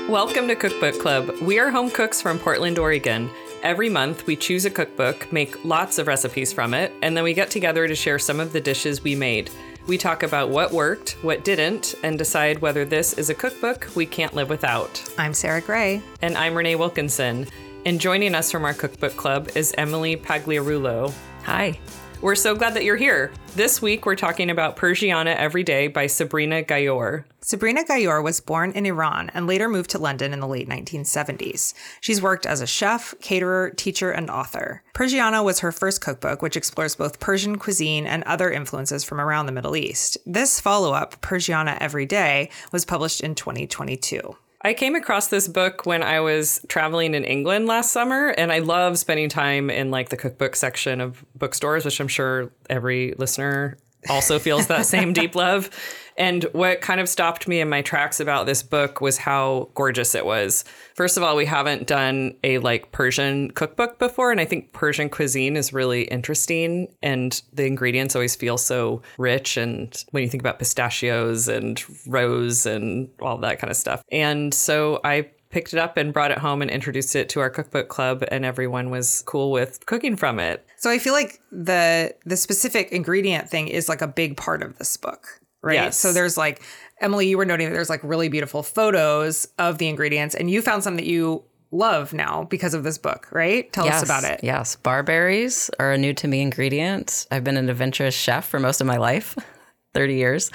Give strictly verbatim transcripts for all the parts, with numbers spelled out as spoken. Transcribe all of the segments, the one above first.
Welcome to Cookbook Club. We are home cooks from Portland, Oregon. Every month, we choose a cookbook, make lots of recipes from it, and then we get together to share some of the dishes we made. We talk about what worked, what didn't, and decide whether this is a cookbook we can't live without. I'm Sarah Gray. And I'm Renee Wilkinson. And joining us from our Cookbook Club is Emily Pagliarulo. Hi. We're so glad that you're here. This week, we're talking about Persiana Every Day by Sabrina Gayour. Sabrina Gayour was born in Iran and later moved to London in the late nineteen seventies. She's worked as a chef, caterer, teacher, and author. Persiana was her first cookbook, which explores both Persian cuisine and other influences from around the Middle East. This follow-up, Persiana Every Day, was published in twenty twenty-two. I came across this book when I was traveling in England last summer, and I love spending time in like the cookbook section of bookstores, which I'm sure every listener also feels that same deep love. And what kind of stopped me in my tracks about this book was how gorgeous it was. First of all, we haven't done a like Persian cookbook before, and I think Persian cuisine is really interesting, and the ingredients always feel so rich. And when you think about pistachios and rose and all that kind of stuff. And so I picked it up and brought it home and introduced it to our cookbook club, and everyone was cool with cooking from it. So I feel like the the specific ingredient thing is like a big part of this book, right? Yes. So there's like, Emily, you were noting that there's like really beautiful photos of the ingredients, and you found some that you love now because of this book, right? Tell yes, us about it. Yes. Barberries are a new to me ingredient. I've been an adventurous chef for most of my life, thirty years,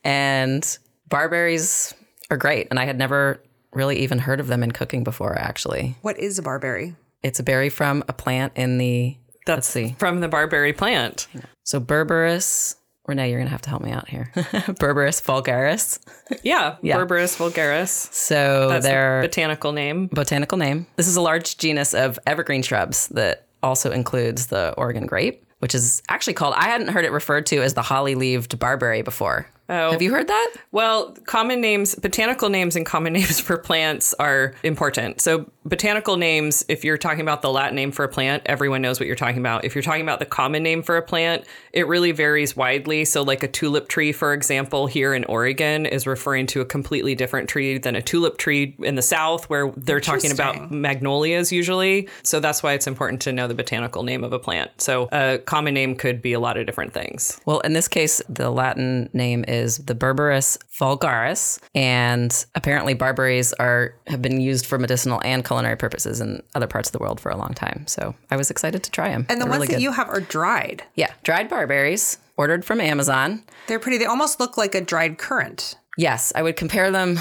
and barberries are great. And I had never really even heard of them in cooking before, actually. What is a barberry? It's a berry from a plant in the, That's let's see. From the barberry plant. So Berberis, Renee, you're going to have to help me out here. Berberis vulgaris. Yeah, Yeah. Berberis vulgaris. So That's they're the botanical name. botanical name. This is a large genus of evergreen shrubs that also includes the Oregon grape, which is actually called, I hadn't heard it referred to as the holly-leaved barberry before. Oh. Have you heard that? Well, common names, botanical names and common names for plants are important. So botanical names, if you're talking about the Latin name for a plant, everyone knows what you're talking about. If you're talking about the common name for a plant, it really varies widely. So like a tulip tree, for example, here in Oregon is referring to a completely different tree than a tulip tree in the South, where they're talking about magnolias usually. So that's why it's important to know the botanical name of a plant. So a common name could be a lot of different things. Well, in this case, the Latin name is is the Berberis vulgaris, and apparently barberries are have been used for medicinal and culinary purposes in other parts of the world for a long time. So I was excited to try them. And the They're ones really that good. you have are dried. Yeah, dried barberries, ordered from Amazon. They're pretty. They almost look like a dried currant. Yes, I would compare them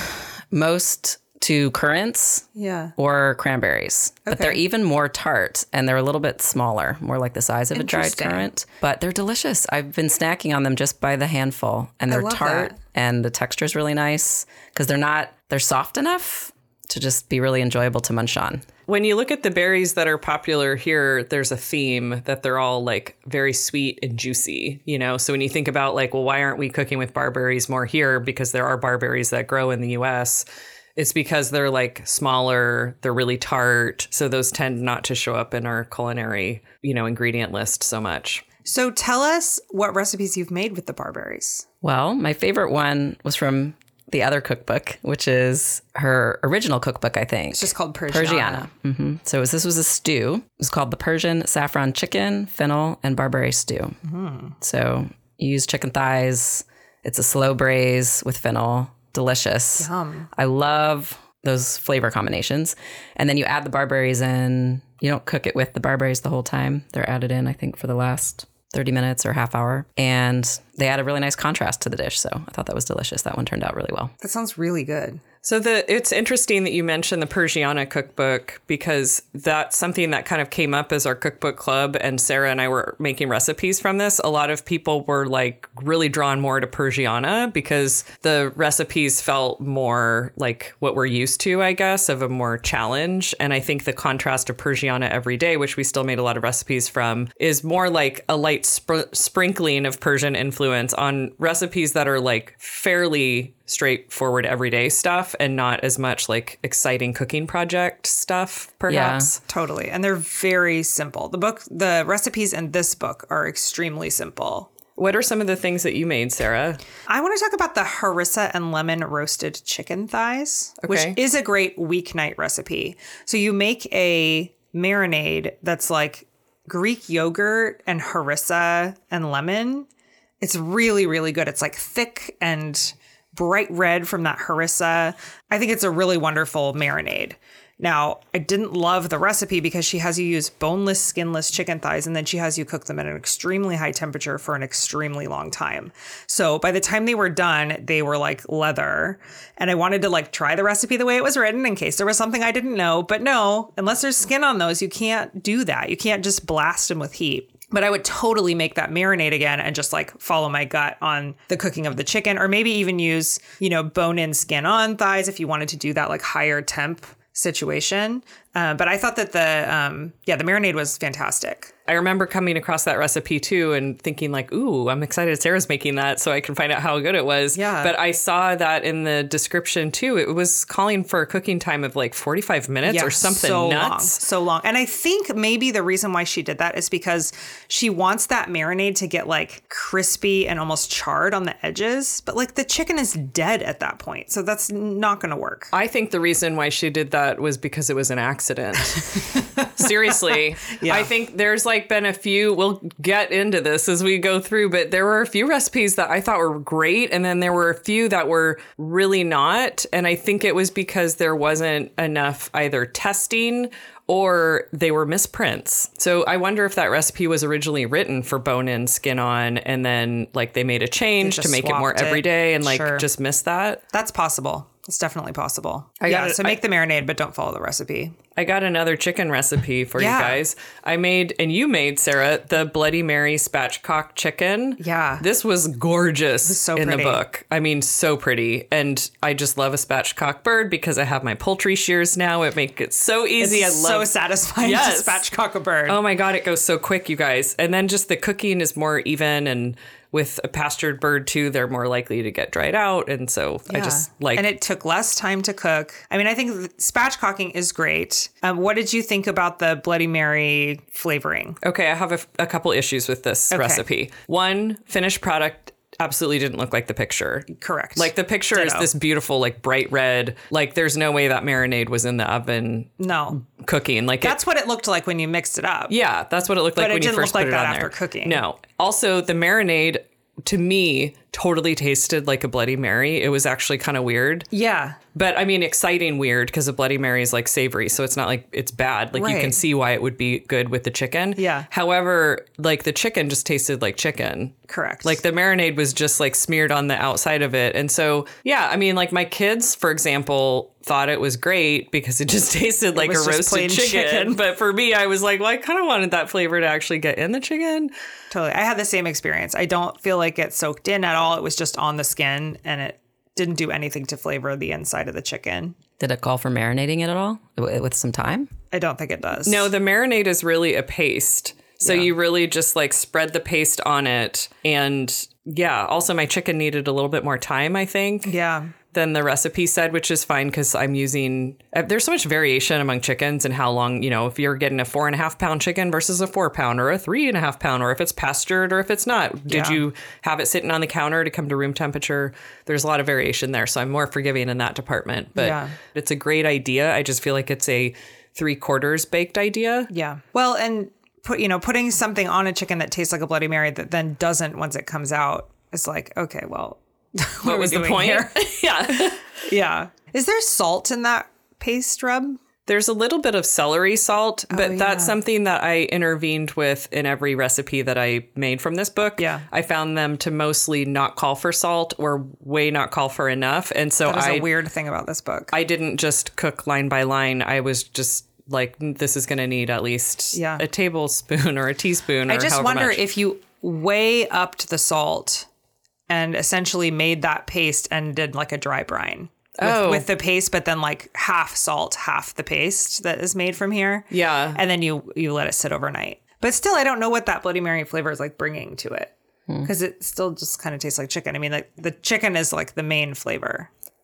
most to currants Yeah. or cranberries. But Okay. they're even more tart, and they're a little bit smaller, more like the size of a dried Interesting. currant. But they're delicious. I've been snacking on them just by the handful, and they're love tart, that. and the texture is really nice because they're not, they're soft enough to just be really enjoyable to munch on. When you look at the berries that are popular here, there's a theme that they're all like very sweet and juicy, you know? So when you think about like, well, why aren't we cooking with barberries more here? Because there are barberries that grow in the U S. It's because they're like smaller, they're really tart. So those tend not to show up in our culinary, you know, ingredient list so much. So tell us what recipes you've made with the barberries. Well, my favorite one was from the other cookbook, which is her original cookbook, I think. It's just called Persiana. Persiana. Mm-hmm. So it was, this was a stew. It was called the Persian saffron chicken, fennel, and barberry stew. Mm-hmm. So you use chicken thighs. It's a slow braise with fennel. Delicious. Yum. I love those flavor combinations. And then you add the barberries in. You don't cook it with the barberries the whole time. They're added in, I think, for the last thirty minutes or half hour. And they add a really nice contrast to the dish. So I thought that was delicious. That one turned out really well. That sounds really good. So the it's interesting that you mentioned the Persiana cookbook, because that's something that kind of came up as our cookbook club, and Sarah and I were making recipes from this. A lot of people were like really drawn more to Persiana because the recipes felt more like what we're used to, I guess, of a more challenge. And I think the contrast of Persiana Every Day, which we still made a lot of recipes from, is more like a light spr- sprinkling of Persian influence on recipes that are like fairly straightforward everyday stuff and not as much like exciting cooking project stuff, perhaps. Yeah. Totally. And they're very simple. The book, the recipes in this book are extremely simple. What are some of the things that you made, Sarah? I want to talk about the harissa and lemon roasted chicken thighs, Okay. which is a great weeknight recipe. So you make a marinade that's like Greek yogurt and harissa and lemon. It's really, really good. It's like thick and bright red from that harissa. I think it's a really wonderful marinade. Now, I didn't love the recipe because she has you use boneless, skinless chicken thighs, and then she has you cook them at an extremely high temperature for an extremely long time. So by the time they were done, they were like leather. And I wanted to like try the recipe the way it was written in case there was something I didn't know. But no, unless there's skin on those, you can't do that. You can't just blast them with heat. But I would totally make that marinade again and just like follow my gut on the cooking of the chicken, or maybe even use, you know, bone in, skin on thighs if you wanted to do that like higher temp situation. Uh, but I thought that the, um, yeah, the marinade was fantastic. I remember coming across that recipe too and thinking like, ooh, I'm excited Sarah's making that so I can find out how good it was. Yeah. But I saw that in the description too. It was calling for a cooking time of like forty-five minutes Yeah, or something so nuts. long, so long. And I think maybe the reason why she did that is because she wants that marinade to get like crispy and almost charred on the edges. But like the chicken is dead at that point. So that's not going to work. I think the reason why she did that was because it was an accident. Seriously. Yeah. I think there's like been a few, we'll get into this as we go through, but there were a few recipes that I thought were great. And then there were a few that were really not. And I think it was because there wasn't enough either testing or they were misprints. So I wonder if that recipe was originally written for bone in, skin on, and then like they made a change They to just make it more swapped it. everyday and like Sure. just missed that. That's possible. It's definitely possible. I yeah, gotta- so make the marinade, but don't follow the recipe. I got another chicken recipe for Yeah. you guys. I made, and you made, Sarah, the Bloody Mary spatchcock chicken. Yeah. This was gorgeous so in pretty. the book. I mean, so pretty. And I just love a spatchcock bird because I have my poultry shears now. It makes it so easy. It's I so love satisfying Yes. to spatchcock a bird. Oh my God, it goes so quick, you guys. And then just the cooking is more even, and with a pastured bird too, they're more likely to get dried out. And so I Yeah. just like and it took less time to cook. I mean, I think th- spatchcocking is great. Um, what did you think about the Bloody Mary flavoring? Okay, I have a, a couple issues with this Okay. recipe. One, finished product absolutely didn't look like the picture. Correct. Like the picture is Ditto. this beautiful, like bright red. Like there's no way that marinade was in the oven No, cooking. Like that's it, what it looked like when you mixed it up. yeah, that's what it looked like But it when you didn't first look like put it that on after there. cooking. No. Also, the marinade to me totally tasted like a Bloody Mary. It was actually kind of weird. Yeah. But I mean, exciting weird because a Bloody Mary is like savory. So it's not like it's bad. Like you can Right. see why it would be good with the chicken. Yeah. However, like the chicken just tasted like chicken. Correct. Like the marinade was just like smeared on the outside of it. And so, yeah, I mean, like my kids, for example, thought it was great because it just tasted like a was just plain roasted chicken. chicken. But for me, I was like, well, I kind of wanted that flavor to actually get in the chicken. Totally. I had the same experience. I don't feel like it soaked in at all. It was just on the skin and it didn't do anything to flavor the inside of the chicken. Did it call for marinating it at all with with some time? I don't think it does. No, the marinade is really a paste. So Yeah. you really just like spread the paste on it. And yeah, also my chicken needed a little bit more time, I think. Yeah. Than the recipe said, which is fine because I'm using, uh, there's so much variation among chickens and how long, you know, if you're getting a four and a half pound chicken versus a four pound or a three and a half pound, or if it's pastured or if it's not. Did Yeah. you have it sitting on the counter to come to room temperature? There's a lot of variation there. So I'm more forgiving in that department. But Yeah. it's a great idea. I just feel like it's a three quarters baked idea. Yeah. Well, and put, you know, putting something on a chicken that tastes like a Bloody Mary that then doesn't once it comes out is like, okay, well, what, What are we was the doing point? here? Yeah. Yeah. Is there salt in that paste rub? There's a little bit of celery salt, but Oh, that's yeah. something that I intervened with in every recipe that I made from this book. Yeah. I found them to mostly not call for salt or way not call for enough. And so That is I a weird thing about this book. I didn't just cook line by line. I was just like, this is going to need at least Yeah. a tablespoon or a teaspoon or I just however wonder much. if you way upped the salt and essentially made that paste and did like a dry brine with, Oh. with the paste, but then like half salt, half the paste that is made from here. Yeah. And then you you let it sit overnight. But still, I don't know what that Bloody Mary flavor is like bringing to it because it still just kind of tastes like chicken. I mean, like the chicken is like the main flavor.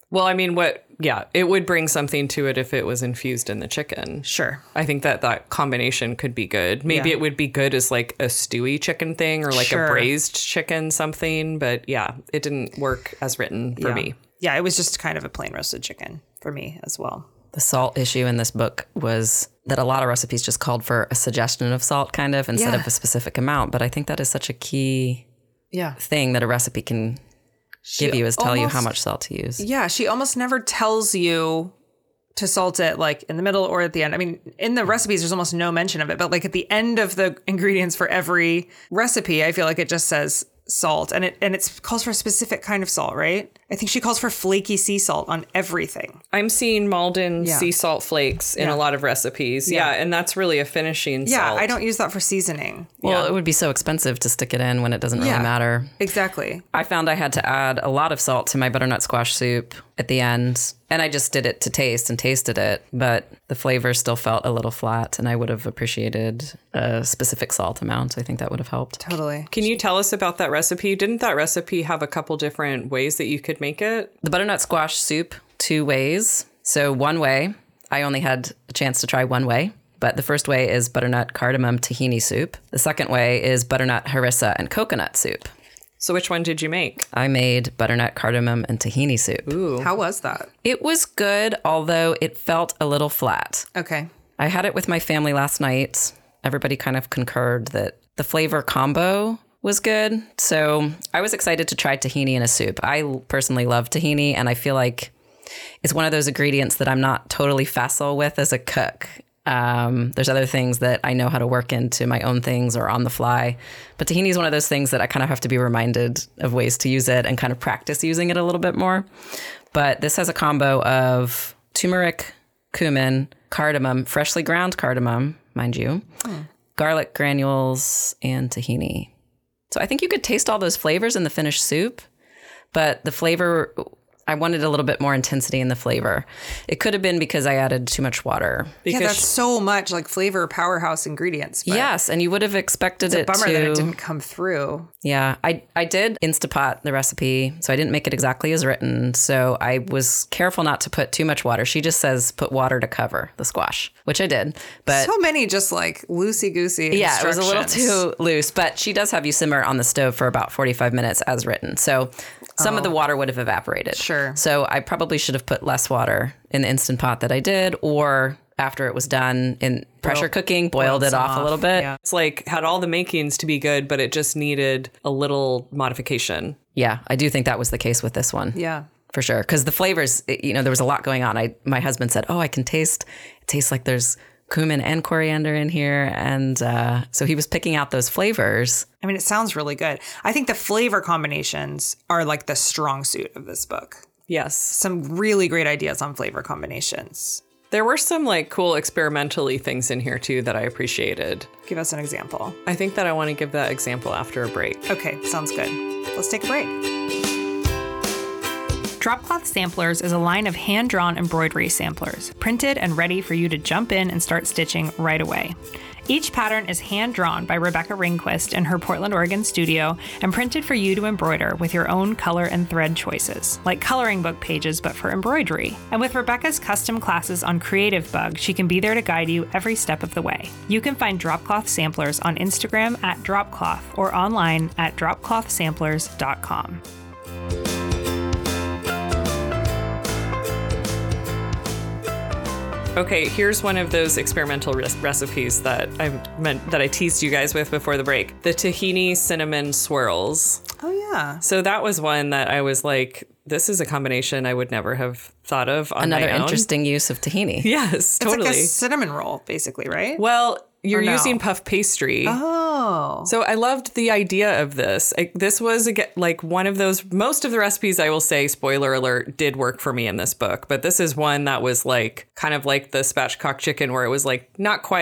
Well, I mean, what, yeah, it would bring something to it if it was infused in the chicken. Sure. I think that that combination could be good. Maybe Yeah. it would be good as like a stewy chicken thing or like Sure. a braised chicken something. But yeah, it didn't work as written for yeah. me. Yeah, it was just kind of a plain roasted chicken for me as well. The salt issue in this book was that a lot of recipes just called for a suggestion of salt, kind of, instead Yeah. of a specific amount. But I think that is such a key Yeah. thing that a recipe can give you, is tell you how much salt to use. Yeah, she almost never tells you to salt it like in the middle or at the end. I mean, in the recipes, there's almost no mention of it, but like at the end of the ingredients for every recipe, I feel like it just says salt, and it and it calls for a specific kind of salt, right? I think she calls for flaky sea salt on everything. I'm seeing Malden Yeah. sea salt flakes in Yeah. a lot of recipes. Yeah. Yeah. And that's really a finishing Yeah, salt. I don't use that for seasoning. Well, yeah. it would be so expensive to stick it in when it doesn't really Yeah. matter. Exactly. I found I had to add a lot of salt to my butternut squash soup at the end. And I just did it to taste and tasted it. But the flavor still felt a little flat. And I would have appreciated a specific salt amount. I think that would have helped. Totally. Can you tell us about that recipe? Didn't that recipe have a couple different ways that you could make it? The butternut squash soup, two ways. So one way, I only had a chance to try one way. But the first way is butternut cardamom tahini soup. The second way is butternut harissa and coconut soup. So which one did you make? I made butternut cardamom and tahini soup. Ooh. How was that? It was good, although it felt a little flat. Okay. I had it with my family last night. Everybody kind of concurred that the flavor combo was good. So I was excited to try tahini in a soup. I personally love tahini, and I feel like it's one of those ingredients that I'm not totally facile with as a cook. Um, there's other things that I know how to work into my own things or on the fly. But tahini is one of those things that I kind of have to be reminded of ways to use it and kind of practice using it a little bit more. But this has a combo of turmeric, cumin, cardamom, freshly ground cardamom, mind you, hmm. garlic granules, and tahini. So I think you could taste all those flavors in the finished soup, but the flavor, I wanted a little bit more intensity in the flavor. It could have been because I added too much water. Yeah, that's so much like flavor powerhouse ingredients. But Yes, and you would have expected it's it a bummer to. that it didn't come through. Yeah, I I did Instapot the recipe, so I didn't make it exactly as written. So I was careful not to put too much water. She just says put water to cover the squash, which I did. But so many just like loosey goosey. yeah, it was a little too loose. But she does have you simmer on the stove for about forty-five minutes as written. So some Oh. of the water would have evaporated. Sure. So I probably should have put less water in the Instant Pot that I did, or after it was done in pressure cooking, boiled, boiled it some off, off. a little bit. Yeah. It's like had all the makings to be good, but it just needed a little modification. Yeah, I do think that was the case with this one. Yeah. For sure. Because the flavors, it- you know, there was a lot going on. I My husband said, oh, I can taste, it tastes like there's cumin and coriander in here. And uh, so he was picking out those flavors. I mean, it sounds really good. I think the flavor combinations are like the strong suit of this book. Yes. Some really great ideas on flavor combinations. There were some like cool experimentally things in here too that I appreciated. Give us an example. I think that I want to give that example after a break. Okay, sounds good. Let's take a break. Dropcloth Samplers is a line of hand-drawn embroidery samplers, printed and ready for you to jump in and start stitching right away. Each pattern is hand-drawn by Rebecca Ringquist in her Portland, Oregon studio and printed for you to embroider with your own color and thread choices, like coloring book pages but for embroidery. And with Rebecca's custom classes on Creative Bug, she can be there to guide you every step of the way. You can find Dropcloth Samplers on Instagram at Dropcloth or online at dropcloth samplers dot com. Okay, here's one of those experimental re- recipes that I meant that I teased you guys with before the break. The tahini cinnamon swirls. Oh, yeah. So that was one that I was like, this is a combination I would never have thought of on Another my own. interesting use of tahini. Yes, It's totally. like a cinnamon roll, basically, right? Well, you're Or no? using puff pastry. Oh. So I loved the idea of this. I, this was aga like one of those, most of the recipes, I will say, spoiler alert, did work for me in this book. But this is one that was like kind of like the spatchcock chicken where it was like not quite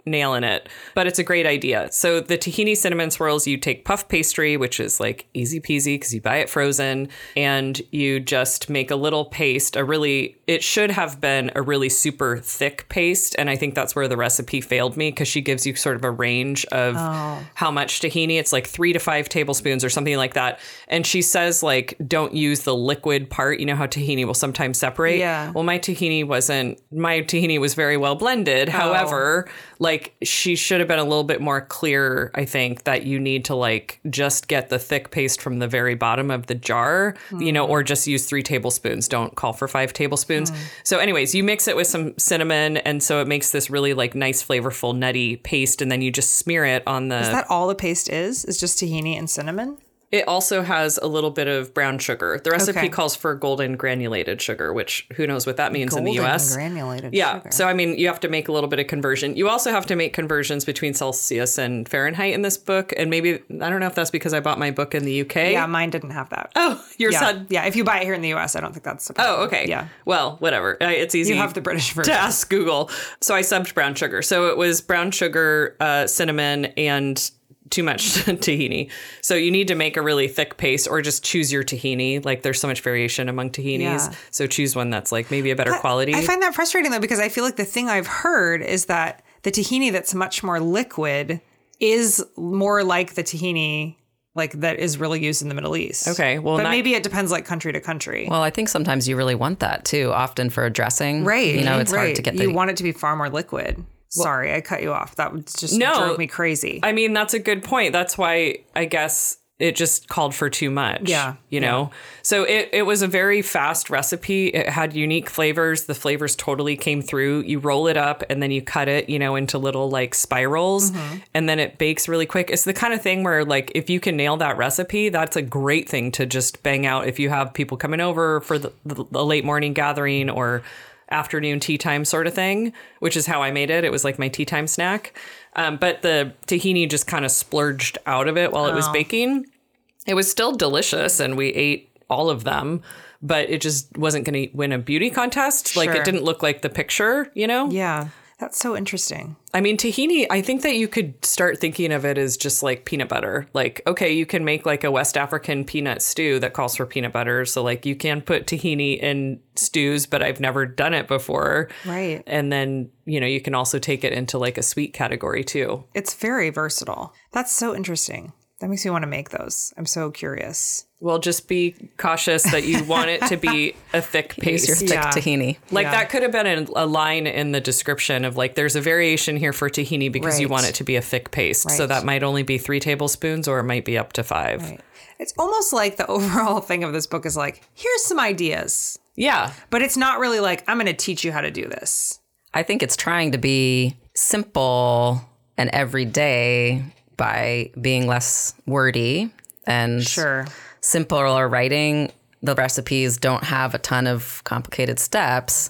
nailing it, but it's a great idea. So the tahini cinnamon swirls, you take puff pastry, which is like easy peasy because you buy it frozen, and you just make a little paste, a really, it should have been a really super thick paste. And I think that's where the recipe failed me, because she gives you sort of a range of oh. how much tahini. It's like three to five tablespoons or something like that. And she says, like, don't use the liquid part. You know how tahini will sometimes separate? Yeah. Well, my tahini wasn't, my tahini was very well blended. Oh. However, like, she should have been a little bit more clear, I think, that you need to, like, just get the thick paste from the very bottom of the jar, mm. you know, or just use three tablespoons. Don't call for five tablespoons. Mm. So anyways, you mix it with some cinnamon, and so it makes this really, like, nice, flavorful, nutty paste, and then you just smear it on the... Is that all the paste is? Is just tahini and cinnamon? It also has a little bit of brown sugar. The recipe okay. calls for golden granulated sugar, which who knows what that means golden in the U S. Golden granulated yeah. sugar. So, I mean, you have to make a little bit of conversion. You also have to make conversions between Celsius and Fahrenheit in this book. And maybe, I don't know if that's because I bought my book in the U K. Yeah, mine didn't have that. Oh, your yeah. son. Yeah, if you buy it here in the U S, I don't think that's the problem. Oh, okay. Yeah. Well, whatever. It's easy. You have the British version. To ask Google. So I subbed brown sugar. So it was brown sugar, uh, cinnamon, and too much tahini. So you need to make a really thick paste, or just choose your tahini. Like, there's so much variation among tahinis. Yeah. So choose one that's like maybe a better but quality. I find that frustrating though, because I feel like the thing I've heard is that the tahini that's much more liquid is more like the tahini like that is really used in the Middle East. Okay. Well, but not- maybe it depends like country to country. Well, I think sometimes you really want that too, often for a dressing. Right. You know, it's right. hard to get the... You want it to be far more liquid. Sorry, I cut you off. That just no, drove me crazy. I mean, that's a good point. That's why I guess it just called for too much. Yeah. You know? Yeah. So it, it was a very fast recipe. It had unique flavors. The flavors totally came through. You roll it up and then you cut it, you know, into little like spirals, mm-hmm. and then it bakes really quick. It's the kind of thing where, like, if you can nail that recipe, that's a great thing to just bang out if you have people coming over for the, the, the late morning gathering or afternoon tea time sort of thing, which is how I made it. It was like my tea time snack. Um, but the tahini just kind of splurged out of it while oh. it was baking. It was still delicious, and we ate all of them, but it just wasn't going to win a beauty contest. Sure. Like, it didn't look like the picture, you know? Yeah. That's so interesting. I mean, tahini, I think that you could start thinking of it as just like peanut butter. Like, okay, you can make like a West African peanut stew that calls for peanut butter. So like you can put tahini in stews, but I've never done it before. Right. And then, you know, you can also take it into like a sweet category too. It's very versatile. That's so interesting. That makes me want to make those. I'm so curious. Well, just be cautious that you want it to be a thick paste. Use your thick yeah. tahini. Like, yeah. that could have been a, a line in the description of like, there's a variation here for tahini because right. you want it to be a thick paste. Right. So that might only be three tablespoons, or it might be up to five. Right. It's almost like the overall thing of this book is like, here's some ideas. Yeah. But it's not really like, I'm going to teach you how to do this. I think it's trying to be simple and everyday by being less wordy and sure. simpler writing. The recipes don't have a ton of complicated steps.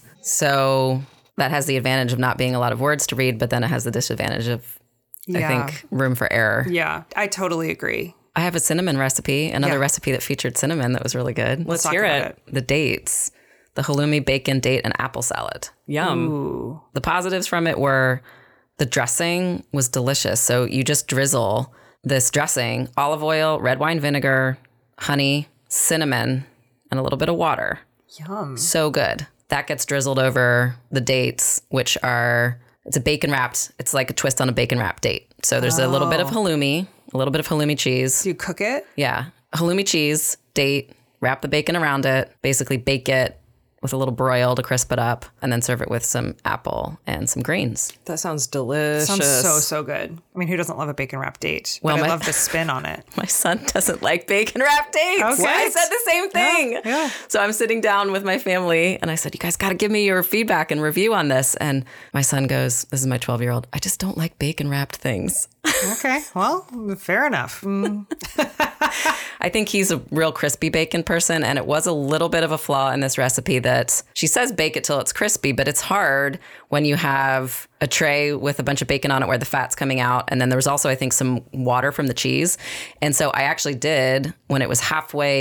So that has the advantage of not being a lot of words to read, but then it has the disadvantage of, yeah. I think, room for error. Yeah, I totally agree. I have a cinnamon recipe, another yeah. recipe that featured cinnamon that was really good. Let's, Let's hear it. it. The dates, the halloumi, bacon, date, and apple salad. Yum. Ooh. The positives from it were the dressing was delicious. So you just drizzle this dressing, olive oil, red wine vinegar, honey, cinnamon, and a little bit of water. Yum. So good. That gets drizzled over the dates, which are, it's a bacon wrapped, it's like a twist on a bacon wrapped date. So there's oh. a little bit of halloumi, a little bit of halloumi cheese. Do you cook it? Yeah. Halloumi cheese, date, wrap the bacon around it, basically bake it with a little broil to crisp it up, and then serve it with some apple and some greens. That sounds delicious. Sounds so, so good. I mean, who doesn't love a bacon wrapped date? Well, but my- I love the spin on it. My son doesn't like bacon wrapped dates. Okay. I said the same thing. Yeah, yeah. So I'm sitting down with my family and I said, you guys got to give me your feedback and review on this. And my son goes, this is my twelve year old, I just don't like bacon wrapped things. Okay, well, fair enough. Mm. I think he's a real crispy bacon person, and it was a little bit of a flaw in this recipe that she says bake it till it's crispy, but it's hard when you have a tray with a bunch of bacon on it where the fat's coming out. And then there was also, I think, some water from the cheese. And so I actually did, when it was halfway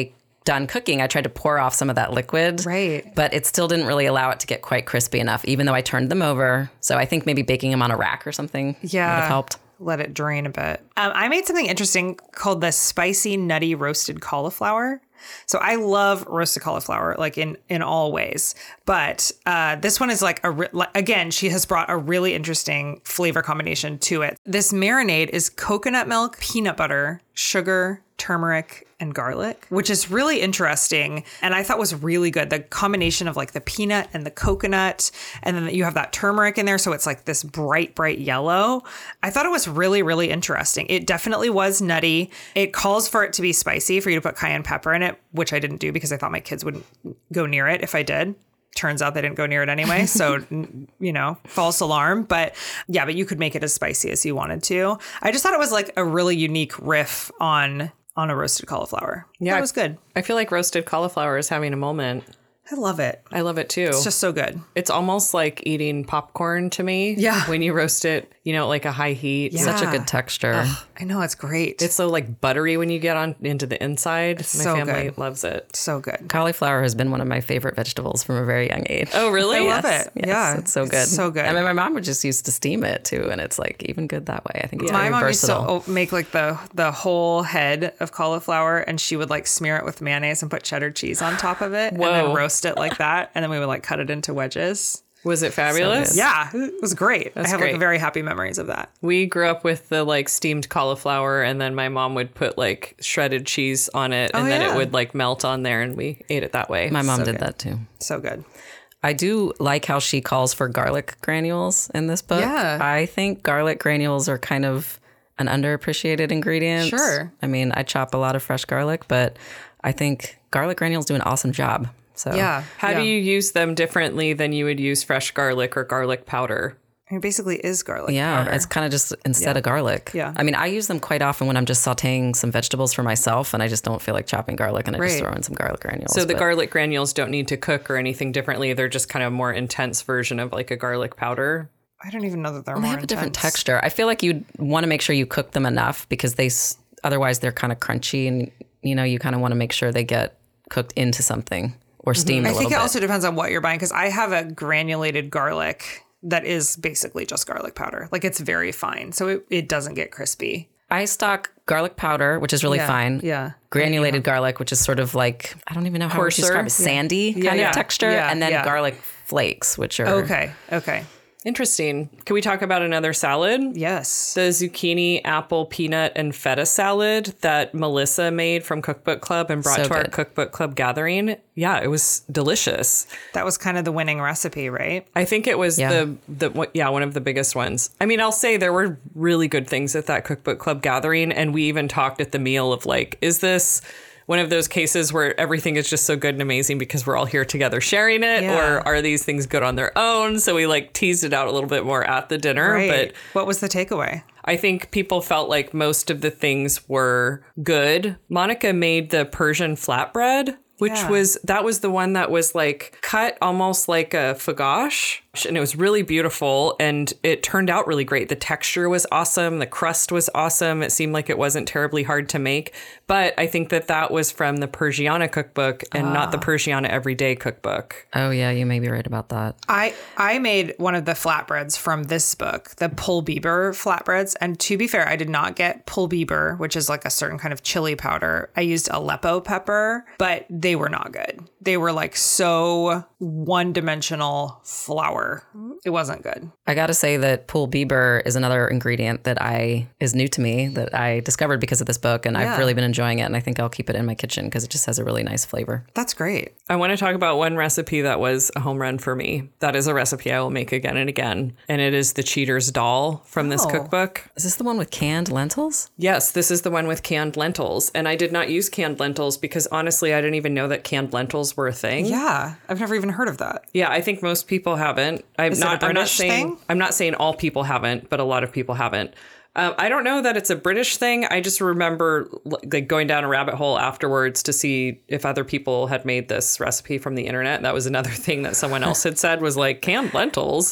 done cooking, I tried to pour off some of that liquid. Right. But it still didn't really allow it to get quite crispy enough, even though I turned them over. So I think maybe baking them on a rack or something Yeah. would have helped. Let it drain a bit. Um, I made something interesting called the spicy nutty roasted cauliflower. So I love roasted cauliflower, like in, in all ways. But uh, this one is like, a re- like, again, she has brought a really interesting flavor combination to it. This marinade is coconut milk, peanut butter, sugar, turmeric, and garlic, which is really interesting. And I thought was really good. The combination of like the peanut and the coconut, and then you have that turmeric in there. So it's like this bright, bright yellow. I thought it was really, really interesting. It definitely was nutty. It calls for it to be spicy, for you to put cayenne pepper in it, which I didn't do because I thought my kids wouldn't go near it if I did. Turns out they didn't go near it anyway. So, you know, false alarm. But yeah, but you could make it as spicy as you wanted to. I just thought it was like a really unique riff on on a roasted cauliflower. Yeah, that was good. I feel like roasted cauliflower is having a moment. I love it. I love it too. It's just so good. It's almost like eating popcorn to me. Yeah. When you roast it, you know, like a high heat. Yeah. Such a good texture. Ugh, I know, it's great. It's so like buttery when you get on into the inside. My so family good. loves it. so good. Cauliflower has been one of my favorite vegetables from a very young age. Oh, really? I love Yes, it. yes, Yeah. it's so good. so good. I mean, my mom would just used to steam it too, and it's like even good that way. I think it's My very mom versatile. used to make like the the whole head of cauliflower, and she would like smear it with mayonnaise and put cheddar cheese on top of it, and then Whoa. roast it like that, and then we would like cut it into wedges. Was it fabulous? good. Yeah, it was great. I have great. like very happy memories of that. We grew up with the like steamed cauliflower, and then my mom would put like shredded cheese on it, and Oh, then yeah. it would like melt on there, and we ate it that way. My mom so did good. that too. So good. I do like how she calls for garlic granules in this book. Yeah. I think garlic granules are kind of an underappreciated ingredient. Sure. I mean, I chop a lot of fresh garlic, but I think garlic granules do an awesome job. So Yeah. How yeah. do you use them differently than you would use fresh garlic or garlic powder? It basically is garlic Yeah, powder. it's kind of just instead of garlic. Yeah. I mean, I use them quite often when I'm just sauteing some vegetables for myself and I just don't feel like chopping garlic and I just Right. throw in some garlic granules. So the but- garlic granules don't need to cook or anything differently. They're just kind of a more intense version of like a garlic powder. I don't even know that they're They more have a different intense. texture. I feel like you'd want to make sure you cook them enough because they, s- otherwise they're kind of crunchy and, you know, you kind of want to make sure they get cooked into something or steamed a I little think it bit. also depends on what you're buying, because I have a granulated garlic that is basically just garlic powder. Like it's very fine, so it, it doesn't get crispy. I stock garlic powder, which is really Yeah, fine. yeah. Granulated garlic, which is sort of like, I don't even know how to Coarser? describe it, sandy kind yeah, of texture. yeah, and then yeah. garlic flakes, which are Okay. Okay. Interesting. Can we talk about another salad? Yes. The zucchini, apple, peanut, and feta salad that Melissa made from Cookbook Club and brought So to our good. Cookbook Club gathering. Yeah, it was delicious. That was kind of the winning recipe, right? I think it was Yeah. the the one- yeah one of the biggest ones. I mean, I'll say there were really good things at that Cookbook Club gathering, and we even talked at the meal of like, is this one of those cases where everything is just so good and amazing because we're all here together sharing it, Yeah. or are these things good on their own? So we like teased it out a little bit more at the dinner, Right. but What was the takeaway? I think people felt like most of the things were good. Monica made the Persian flatbread, which Yeah. was, that was the one that was like cut almost like a fagache. And it was really beautiful and it turned out really great. The texture was awesome. The crust was awesome. It seemed like it wasn't terribly hard to make. But I think that that was from the Persiana cookbook and not the Persiana Everyday cookbook. Oh yeah, you may be right about that. I I made one of the flatbreads from this book, the Pull Bieber flatbreads. And to be fair, I did not get Pull Bieber, which is like a certain kind of chili powder. I used Aleppo pepper, but they were not good. They were like so one-dimensional flour. It wasn't good. I got to say that Pool Bieber is another ingredient that I is new to me that I discovered because of this book, and Yeah. I've really been enjoying it. And I think I'll keep it in my kitchen because it just has a really nice flavor. That's great. I want to talk about one recipe that was a home run for me. That is a recipe I will make again and again. And it is the Cheater's Doll from this Oh. cookbook. Is this the one with canned lentils? Yes, this is the one with canned lentils. And I did not use canned lentils because honestly, I didn't even know that canned lentils were a thing. Yeah. I've never even heard of that. Yeah, I think most people haven't. I'm Is it not a I'm not British saying thing? I'm not saying all people haven't, but a lot of people haven't. Um, I don't know that it's a British thing. I just remember like going down a rabbit hole afterwards to see if other people had made this recipe from the internet. That was another thing that someone else had said was like canned lentils.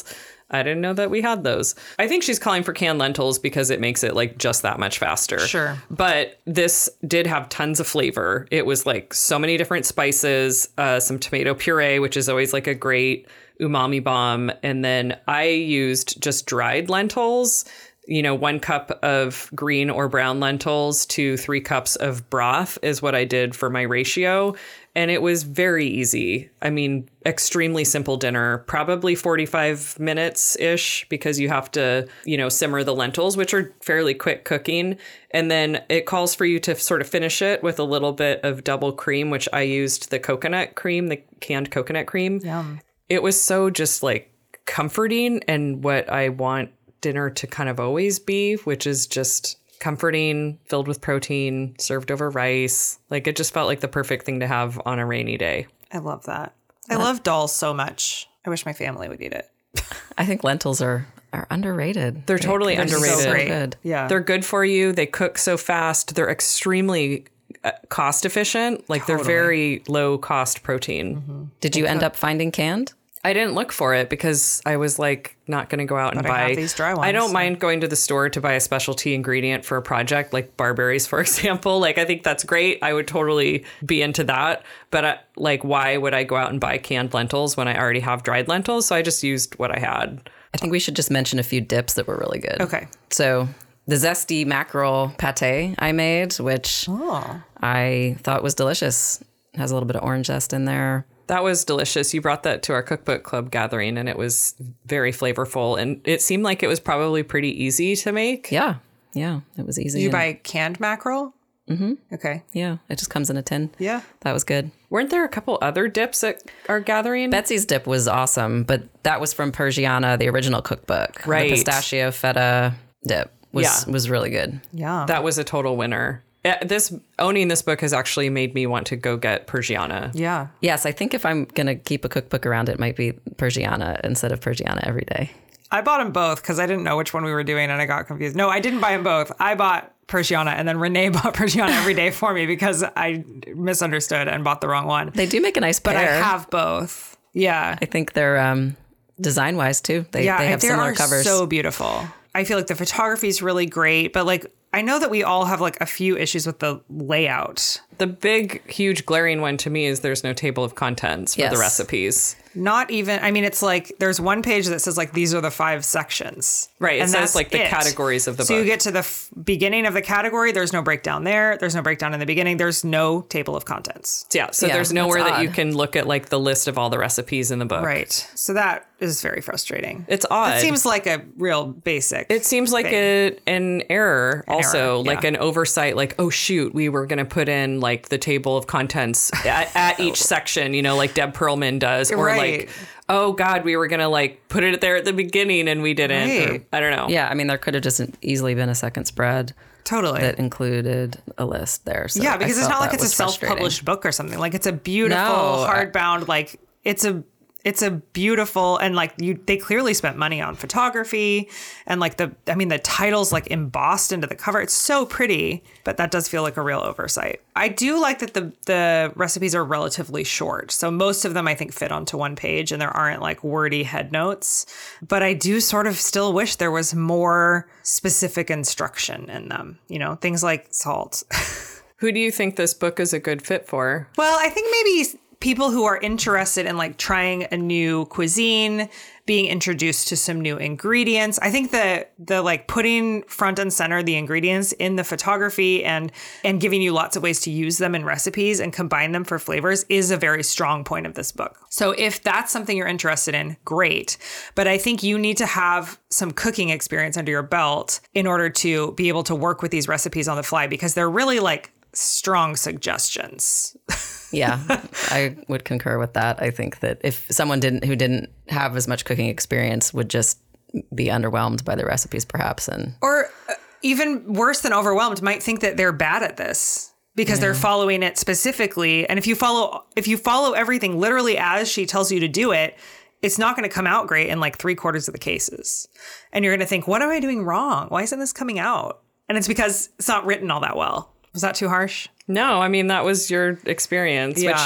I didn't know that we had those. I think she's calling for canned lentils because it makes it like just that much faster. Sure. But this did have tons of flavor. It was like so many different spices, uh, some tomato puree, which is always like a great umami bomb. And then I used just dried lentils, you know, one cup of green or brown lentils to three cups of broth is what I did for my ratio. And it was very easy. I mean, extremely simple dinner, probably forty-five minutes ish, because you have to, you know, simmer the lentils, which are fairly quick cooking. And then it calls for you to sort of finish it with a little bit of double cream, which I used the coconut cream, the canned coconut cream. Yum. It was so just like comforting and what I want dinner to kind of always be, which is just comforting, filled with protein, served over rice. Like it just felt like the perfect thing to have on a rainy day. I love that. I love dal so much. I wish my family would eat it. I think lentils are, are underrated. They're totally They're underrated. So great. good. Yeah. They're good for you. They cook so fast. They're extremely uh, cost efficient. Like Totally. they're very low cost protein. Mm-hmm. Did you end up finding canned? I didn't look for it because I was like not going to go out and But I buy have these dry ones, I don't so- mind going to the store to buy a specialty ingredient for a project like barberries, for example. Like I think that's great. I would totally be into that. But I, like, why would I go out and buy canned lentils when I already have dried lentils? So I just used what I had. I think we should just mention a few dips that were really good. Okay. So the zesty mackerel pate I made, which Oh. I thought was delicious. It has a little bit of orange zest in there. That was delicious. You brought that to our cookbook club gathering and it was very flavorful. And it seemed like it was probably pretty easy to make. Yeah. Yeah. It was easy. Did you and- buy canned mackerel? Mm-hmm. Okay. Yeah. It just comes in a tin. Yeah. That was good. Weren't there a couple other dips at our gathering? Betsy's dip was awesome, but that was from Persiana, the original cookbook. Right. The pistachio feta dip was, Yeah. was really good. Yeah. That was a total winner. Yeah, This owning this book has actually made me want to go get Persiana. yeah. Yes, I think if I'm going to keep a cookbook around, it might be Persiana instead of Persiana every day. I bought them both because I didn't know which one we were doing and I got confused. No, I didn't buy them both. I bought Persiana and then Renee bought Persiana every day for me because I misunderstood and bought the wrong one. They do make a nice pair. But I have both. Yeah. I think they're um, design-wise, too. They, yeah, they have they similar are covers. so beautiful. I feel like the photography is really great, but like I know that we all have like a few issues with the layout. The big, huge, glaring one to me is there's no table of contents for Yes. the recipes. Not even, I mean, it's like there's one page that says like these are the five sections. Right, it And says, that's like, the it. categories of the so book. you get to the f- beginning of the category, there's no breakdown there. There's no breakdown in the beginning. There's no table of contents. Yeah, so Yeah, there's nowhere that's that you odd. can look at like the list of all the recipes in the book. Right. So that is very frustrating. It's odd. It seems like a real basic. It seems like thing. a, an error also, error, like yeah. an oversight, like, oh, shoot, we were going to put in like the table of contents at, at each section, you know, like Deb Perlman does. Or Right. like, oh, God, we were going to like put it there at the beginning and we didn't. Or, Right. I don't know. Yeah, I mean, there could have just easily been a second spread Totally. that included a list there. So Yeah, I because it's felt not like that it's a was frustrating. self-published book or something. Like it's a beautiful No, I- hardbound. Like it's a it's a beautiful and like you. They clearly spent money on photography and like the. I mean, the title's like embossed into the cover. It's so pretty, but that does feel like a real oversight. I do like that the the recipes are relatively short, so most of them I think fit onto one page, and there aren't like wordy head notes. But I do sort of still wish there was more specific instruction in them. You know, things like salt. Who do you think this book is a good fit for? Well, I think maybe people who are interested in like trying a new cuisine, being introduced to some new ingredients. I think the the like putting front and center the ingredients in the photography and and giving you lots of ways to use them in recipes and combine them for flavors is a very strong point of this book. So if that's something you're interested in, great. But I think you need to have some cooking experience under your belt in order to be able to work with these recipes on the fly because they're really like strong suggestions. Yeah, I would concur with that. I think that if someone didn't who didn't have as much cooking experience would just be underwhelmed by the recipes, perhaps, and Or uh, even worse than overwhelmed, might think that they're bad at this because they're following it specifically. And if you follow if you follow everything literally as she tells you to do it, it's not going to come out great in like three quarters of the cases. And you're going to think, what am I doing wrong? Why isn't this coming out? And it's because it's not written all that well. Was that too harsh? No, I mean, that was your experience, Yeah. which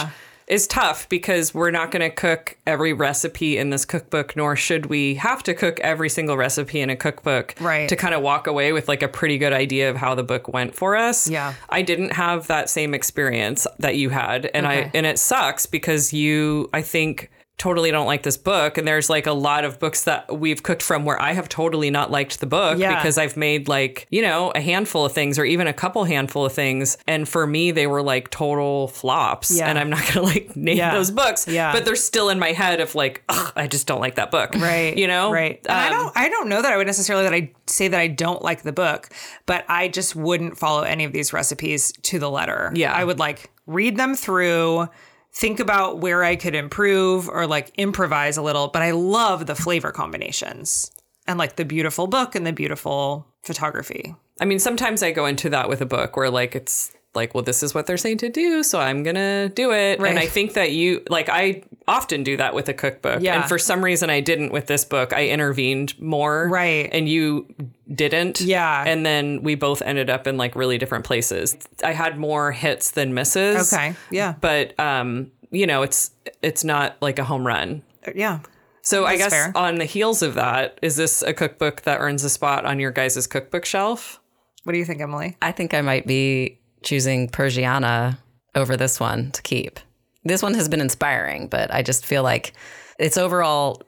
is tough because we're not going to cook every recipe in this cookbook, nor should we have to cook every single recipe in a cookbook Right. to kind of walk away with like a pretty good idea of how the book went for us. Yeah. I didn't have that same experience that you had. And Okay. I and it sucks because you, I think, totally don't like this book. And there's like a lot of books that we've cooked from where I have totally not liked the book Yeah. because I've made like, you know, a handful of things or even a couple handful of things. And for me, they were like total flops. Yeah. And I'm not going to like name Yeah. those books. Yeah. But they're still in my head of like, ugh, I just don't like that book. Right. You know? Right. And I Um, don't I don't know that I would necessarily that I say that I don't like the book, but I just wouldn't follow any of these recipes to the letter. Yeah. I would like read them through, think about where I could improve or like improvise a little, but I love the flavor combinations and like the beautiful book and the beautiful photography. I mean, sometimes I go into that with a book where like it's like, well, this is what they're saying to do, so I'm gonna do it. Right. And I think that you like I often do that with a cookbook. Yeah. And for some reason I didn't with this book. I intervened more. Right. And you didn't. Yeah. And then we both ended up in like really different places. I had more hits than misses. Okay. Yeah. But um, you know, it's it's not like a home run. Yeah. So I That's guess fair. on the heels of that, is this a cookbook that earns a spot on your guys' cookbook shelf? What do you think, Emily? I think I might be choosing Persiana over this one to keep. This one has been inspiring, but I just feel like its overall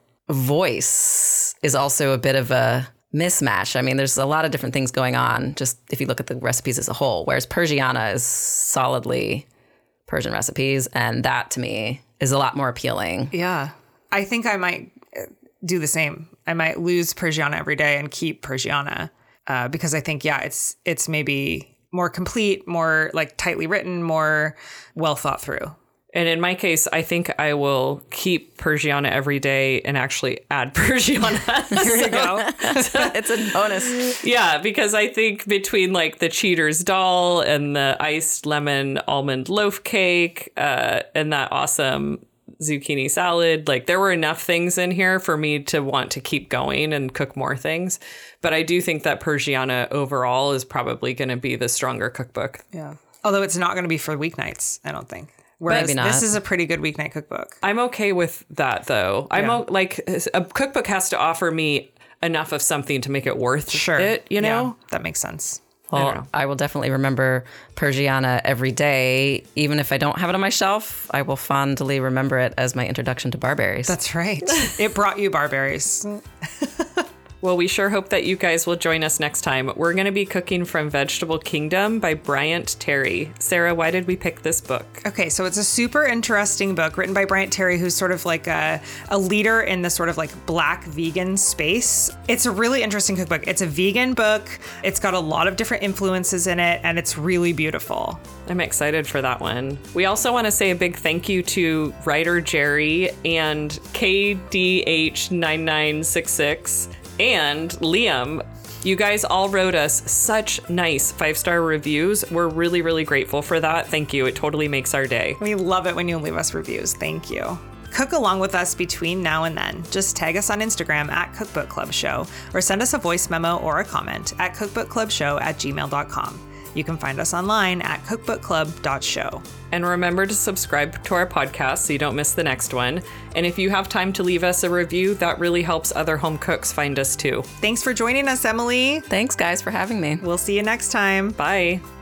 voice is also a bit of a mismatch. I mean, there's a lot of different things going on, just if you look at the recipes as a whole, whereas Persiana is solidly Persian recipes, and that to me is a lot more appealing. Yeah. I think I might uh, do the same. I might lose Persiana every day and keep Persiana uh, because I think, yeah, it's it's maybe more complete, more like tightly written, more well thought through. And in my case, I think I will keep Persiana every day and actually add Persiana. There you go. It's a bonus. Yeah, because I think between like the Cheater's doll and the iced lemon almond loaf cake uh, and that awesome zucchini salad, like there were enough things in here for me to want to keep going and cook more things. But I do think that Persiana overall is probably going to be the stronger cookbook. Yeah. Although it's not going to be for weeknights, I don't think. Whereas Maybe not. this is a pretty good weeknight cookbook. I'm okay with that though. I'm Yeah. o- like a cookbook has to offer me enough of something to make it worth Sure. it, you know? Yeah, that makes sense. I don't Well, know. I will definitely remember Persiana every day. Even if I don't have it on my shelf, I will fondly remember it as my introduction to barberries. That's right. It brought you barberries. Well, we sure hope that you guys will join us next time. We're going to be cooking from Vegetable Kingdom by Bryant Terry. Sarah, why did we pick this book? Okay, so it's a super interesting book written by Bryant Terry, who's sort of like a, a leader in the sort of like black vegan space. It's a really interesting cookbook. It's a vegan book. It's got a lot of different influences in it, and it's really beautiful. I'm excited for that one. We also want to say a big thank you to writer Jerry and K D H nine nine six six and Liam. You guys all wrote us such nice five-star reviews. We're really, really grateful for that. Thank you. It totally makes our day. We love it when you leave us reviews. Thank you. Cook along with us between now and then. Just tag us on Instagram at Cookbook Club Show or send us a voice memo or a comment at cookbookclubshow at gmail dot com. You can find us online at cookbookclub dot show. And remember to subscribe to our podcast so you don't miss the next one. And if you have time to leave us a review, that really helps other home cooks find us too. Thanks for joining us, Emily. Thanks, guys, for having me. We'll see you next time. Bye.